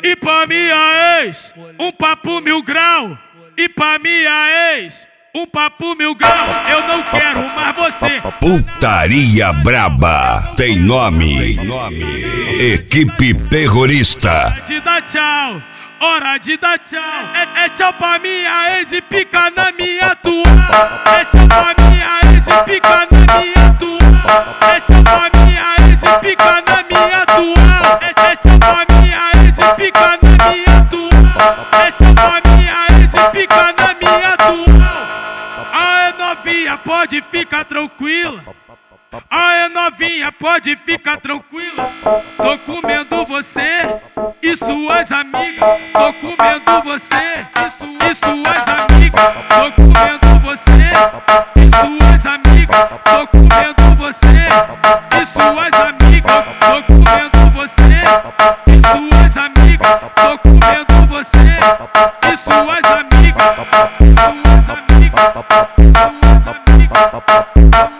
E pra minha ex, um papo 1000 grau. E pra minha ex, um papo 1000 grau. Eu não quero mais você. Putaria braba tem nome. Equipe terrorista. Hora de dar tchau, hora de dar tchau. É tchau pra minha ex e pica na minha atual. É tchau pra minha ex e pica na minha atual. É tchau pra minha ex e pica na minha atual. É tchau pra minha ex e pica na minha atual. É tchau pra minha ex e pica na minha atual. Aê novinha, pode ficar tranquila. Aê novinha, pode ficar tranquila. Tô comendo você e suas amigas. Tô comendo você e suas amigas. Tô comendo você e suas amigas. Tô comendo você e suas amigas. Tô comendo você e suas amigas. Tô comendo você e suas amigas. Suas amigas. Suas amigas.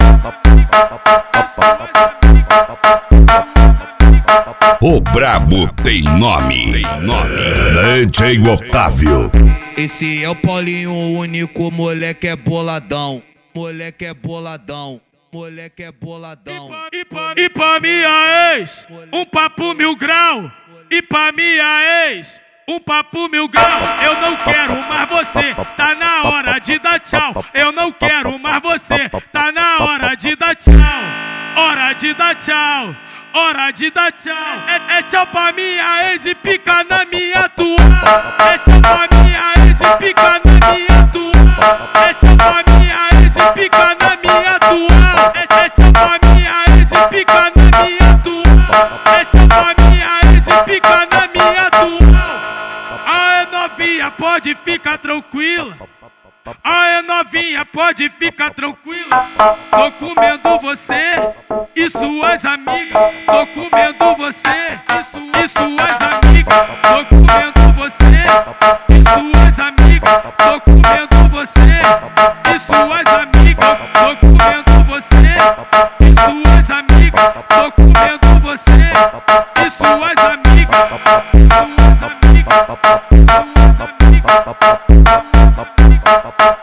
O brabo tem nome. DJ Otávio. Esse é o Paulinho, o único moleque é boladão. Moleque é boladão. Moleque é boladão. E pra minha ex, um papo 1000 grau. E pra minha ex, um papo 1000 grau. Eu não quero mais você. Tá na hora de dar tchau. Eu não quero mais você. Tá na hora de dar tchau. Hora de dar tchau. Hora de dar tchau. É tchau pra minha ex e pica na minha atual. É tchau pra minha ex e pica na minha atual. É tchau pra minha ex e pica na minha atual. É tchau pra minha ex e pica na minha atual. É tchau pra minha ex e pica na minha atual. Aê novinha, pode ficar tranquila. Aê novinha, pode ficar tranquila. Tô comendo você e suas amigas. Tô comendo você e suas amigas. Tô comendo você e suas amigas. Tô comendo você e suas amigas. Tô comendo você e suas amigas. Tô comendo você e suas amigas. Suas amigas. Suas amigas.